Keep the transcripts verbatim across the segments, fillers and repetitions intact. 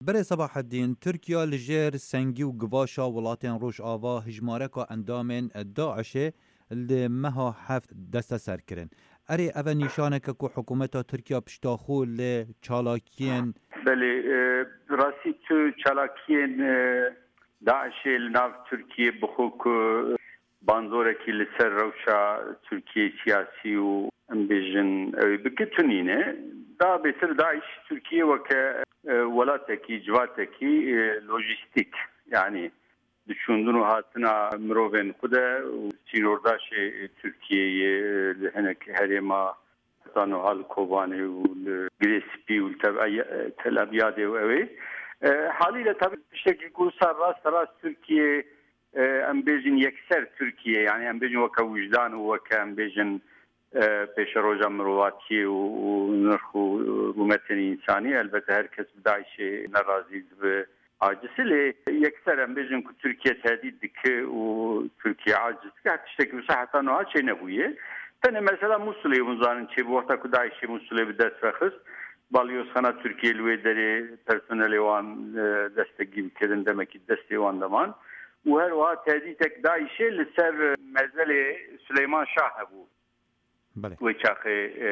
برای صباح الدین ترکیا لجر سنگی و گواشا ولاتین روش آوا هجمارکا اندامن داعش لمها هفت دست سر کرن اری اول نشانه که حکومت ترکیا پشتاخو لچالاکین بله راسی تو چالاکین داعش لناف ترکیه بخوک باندورکی لسر روشا ترکیه سیاسی و امبیجن بکتونینه دا بسر داعش تركيا وك ولاتكي جواتكي لوجستيك يعني düşündüğünü hatına mroven kuda çinordaş Türkiye'ye هناك herema tanu hal kovani و grespi و tel abyad ve haliyle tabii şekil kursar rast rast Türkiye ambejin yekser Türkiye yani ambejin vaka vicdan ve vaka ambejin پیش روزا مروواتی و نرخ و رومتن انسانی البته هر کس بدایش ناراضی به عاجزه لی یکسر هم بیشتر که ترکیه تهدید دکه و ترکیه عاجز که حتی که صحتا نوع چه نبویه تنه مثلا موسولی منظرن چه به وقتا که دایش موسولی به دست بخست بالیوز خانه ترکیه لوی داره پرسنل وان دستگیر کردن دمکی دستی وان دمان و هر وقت تهدید تک دایشه لسر مزل سلیمان شاه بود وچاخ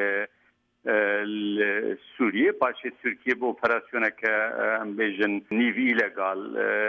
سوریه باشه ترکیه با اپراسیونه که ام بیژن نیوی ایلگال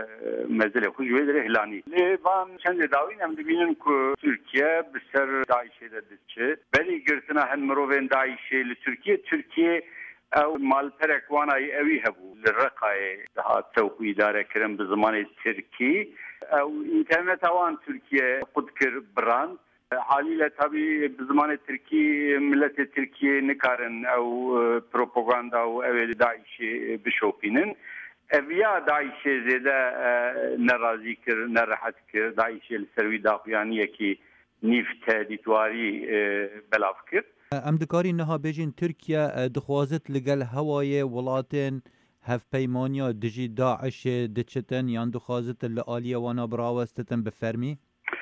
مزل خوش ویدره هلانی لیوان چند داوین هم دبینن که ترکیه بسر داعشه دادشه بلی گرتنا هن مروین داعشه لترکیه ترکیه او مالپرک وانای اوی هبو لرقای daha توقع اداره کرن به زمان ترکی او اینترنت اوان ترکیه خود کر براند حالیله tabii به زمان ترکی ملت ترکیه نکارن او پروپاگاندا و اوی داعشی بشوپینن اویا داعشی زیده نرازی کر نراحت کر داعشی لسروی داخویانیه که نیفت دیتواری بلاف کر ام دکاری نها بیجین ترکیه دخوازت لگل هوای ولاتن هف پیمانیا دجی داعش دچتن یان دخوازت لآلیه وانا براوستتن بفرمی؟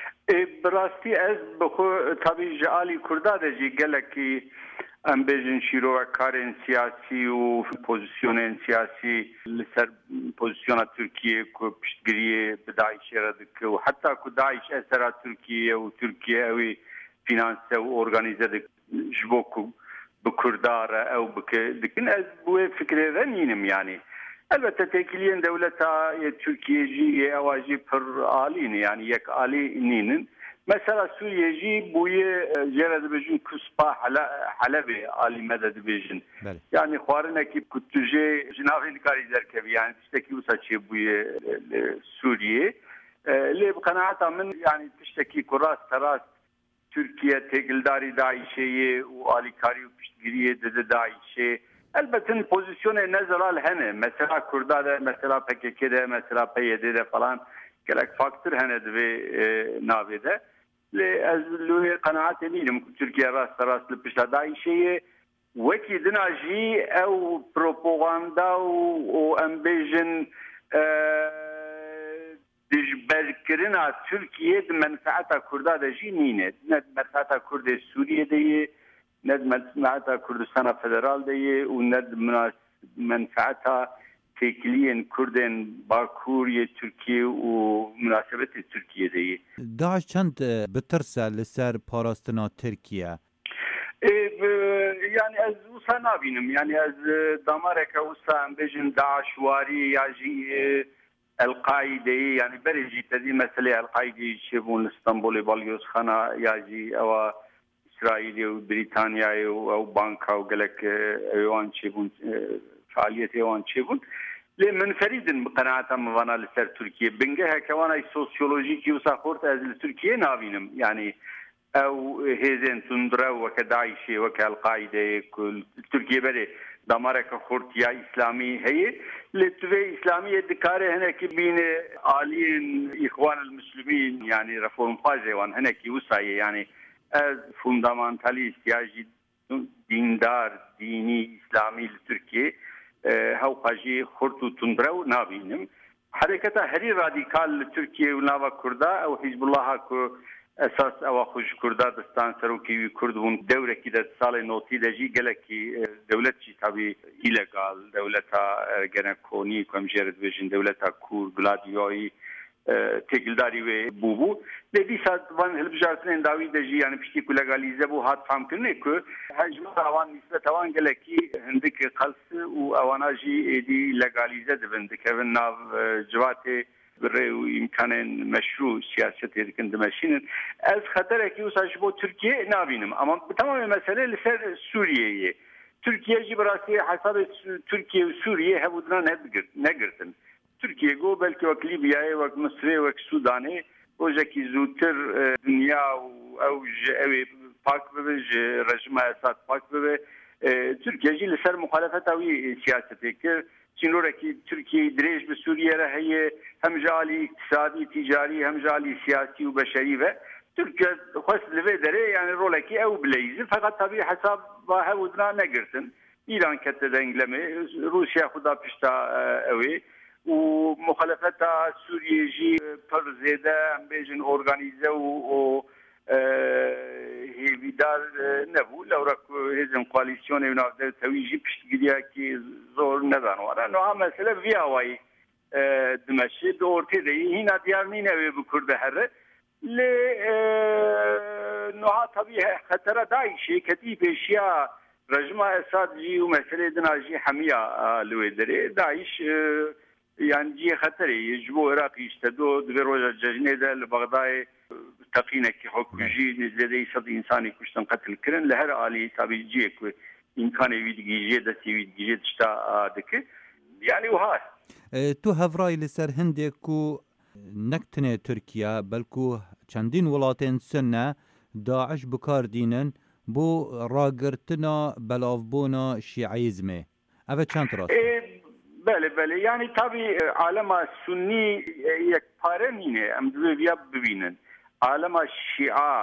براستی از بخو tabii جالی کرده دجی گلکی ام بیژن شیرو کارن سیاسی و پوزیشن سیاسی لسر پوزیشن ترکیه کو پشتگیری بدایش رد و حتی کو داعش اثر ترکیه و ترکیه اوی فینانس و ارگانیزه جبوکو بکردار او بک لكن از بو فکر رنینم yani البته تکلیین دولتا ترکیه جی اواجی پر آلین yani یک آلی نینن مثلا سوریه جی بوی جرد بجن کسپا حلب آلی مدد بجن yani خوارنه کی کتوجه جناغی کاری درکبی yani تشتکی وسا چی بوی سوریه لی بقناعتا من yani تشتکی کراس تراس Türkiye tekildari daişeyi و آلیکاری و پشتگیری دد داعشه البته pozisyonu ne zalal hene mesela Kurdada mesela P K K'de mesela P Y D'de falan gerek faktör hene ve navide le az luye kanaat eminim Türkiye rast rastlı pişta daişeyi veki dinaji ev propaganda o ambejin دجبرکرنا ترکیه منفعت کردها جی نینه نه منفعت کرد سوریه دیه نه منفعت کردستان فدرال دیه و نه منفعت تکلیین کردن باکوری ترکیه و مناسبت ترکیه دیه داعش چند بترسه لسر پاراستنا ترکیه؟ yani az usa nabinim yani az damareka usa ambejin داعش واری یا جی القاعده يعني برجي تدي مسألة القاعده يشوفون اسطنبول باليوس خنا ياجي او اسرائيل وبريطانيا او بنكا وقالك ايوان يشوفون فعاليات ايوان يشوفون لمنفرد بقناعه موانا لسر تركيا بنجها كوانا سوسيولوجيكي وساخورت از تركيا نابينم يعني او هيزن تندرا وكداعش وكالقاعده كل تركيا بري دمارك خورتيا اسلامي هي لتوي اسلاميه دكاره هناك بين عالين اخوان المسلمين يعني رفورم فازي وان هناك وساي يعني از فوندامنتاليست ياجي ديندار ديني اسلامي لتركيا هاو قاجي خورتو تندرا نابينم حركه هري راديكال لتركيا ونافا كردا او حزب الله كو اساس او خوش کردستان سروکی کردون دوره کی د سال نوتی دجی گلکی دولت چی تابی ایلگال دولتا گنکونی کم جرد ویژن دولتا کور گلادیوی تکلداری و بوبو دی سات وان هلبجارتن داوی دجی یعنی پشتی کو لگالیزه بو هات فهم کنه که حجم اوان نسبت اوان گلکی هندک قلس او اواناجی دی لگالیزه دبند که ناو جوات برای امکان مشروع سیاست یکن دمشین از خطر کی وساش بو ترکیه نبینم اما تمام مسئله لسر سوریه ترکیه جی براسی حساب ترکیه و سوریه هبودنا نگرتن ترکیه گو بلکه وک لیبیای وک مصر وک سودانی وجکی زودتر دنیا و اوج اوی پاک ببج رژیم اساد پاک ببه ترکیه جی لسر مخالفت اوی سیاستی که چنورکی ترکیه دریج به سوریه رهیه هم جالی اقتصادی تجاری هم جالی سیاسی و بشری و ترکیه خواست لوی داره یعنی رولکی او بلیزی فقط طبیعی حساب با هودنا نگرتن ایران کت دنگلمه روسیا خدا پشتا اوی و مخالفت سوریه جی پر زیده هم بیجن ارگانیزه و هیویدار نبود لورا هزم کوalisyون نافذ تویجی پشتگیری که زور ندانواره نه مثلا ویاوی دمشق دورتی دی هینا دیار نینوی بکرده هره ل نه طبیعی خطر داعشی کتی پیشیا رژیم اساد جی و مسئله دناجی حمیا لویدره داعش يعني جي خطري يجبو عراقي يشتدو دبروجا ججنه ده لبغداد تقينك حكم جي نزلدي صد انساني كشتن قتل كرن لهر آلي تابي جيك امكان ويدگي جي دسي ويدگي تشتا دك يعني وها تو هفراي لسر هندكو نكتنه تركيا بلكو چندين ولاتين سنه داعش بكار دينن بو راگرتنا بلافبونا شيعيزمه اوه چند راست بله بله یعنی طبی عالم سنی یک پاره نینه ام دویا ببینن عالم شیعه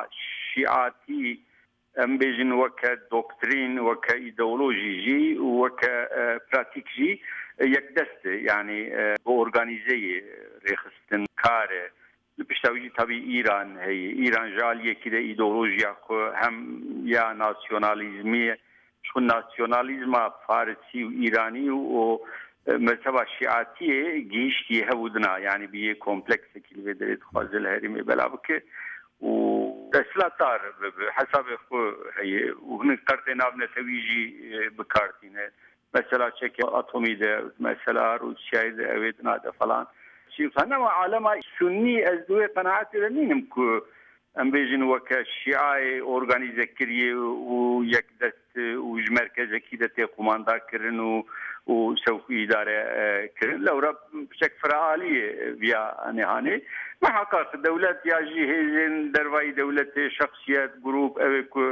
شیعاتی ام بیجن وک دکترین وک ایدئولوژی جی وک پراتیک جی یک دسته یعنی ارگانیزه ریخستن کاره لپشتاوی طبی ایران هی ایران جالیه که ده ایدئولوژیا خو هم یا ناسیونالیزمی چون ناسیونالیزم فارسی و ایرانی و مرتبه شیعاتی گیشتی هودنا یعنی بیه کمپلکس کلیه درید خوازل هریمی بلا بکه و اصلاطار حساب خو هی و هنه کرده ناب نتویجی بکارتینه مثلا چک اتمی ده مثلا روسیای ده اویدنا ده فلان چی فنما عالم سنی از دوی قناعت رنینم که ام بیجن وک شیعه ارگانیزه کریه و یک دست و مرکز کی ده قماندا کرن و و سوف إدارة كرن لو رب بشكل فعالي via نهاني ما حقق دولة ياجي هزين درواي دولة شخصيات جروب أو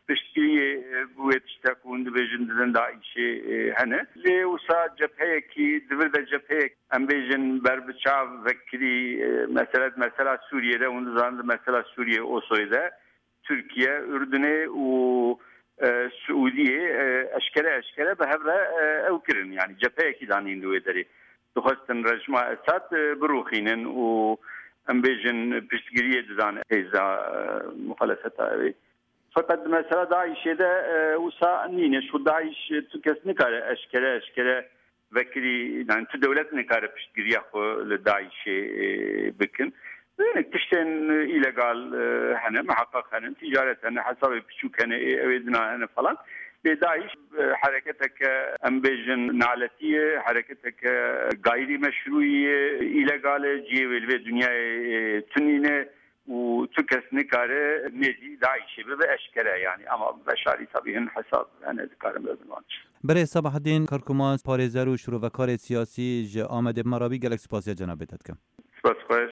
بشتي بويت تكون دبجن دندايشة هنا لي وسا جبهة كي دبرد جبهة أم بيجن بربشاف ذكري مثلا مثلا سوريا ده ونزان مثلا سوريا أوسويدا تركيا أردن و سعودية أشكال أشكال بهذا أو كرن يعني جبهة كده عنين دوي دري تخصن رجمة أسات بروخينن و أم بيجن بشتغرية دزان إذا مخالفتها فقط مثلا داعش ده وسا نينش وداعش تكس نكار أشكال أشكال بكري يعني تدولة نكار بشتغرية خو لداعش بكن تشتن إيلغال هنا محقق هنا تجارة هنا حسب بشو كان أودنا هنا فلان بداعش حركتك أمبيجن نعلتية حركتك غير مشروعية إيلغال جيوال في الدنيا تنينة وتكس نكارة نزي داعش بأشكره يعني أما بشاري طبيعي حساب أنا ذكرهم ببنوانش برای صباح الدین کارکمان پارێزەر و شروع و کار سیاسی جا آمده مرابی گلک سپاسی جناب بتدکم. سپاس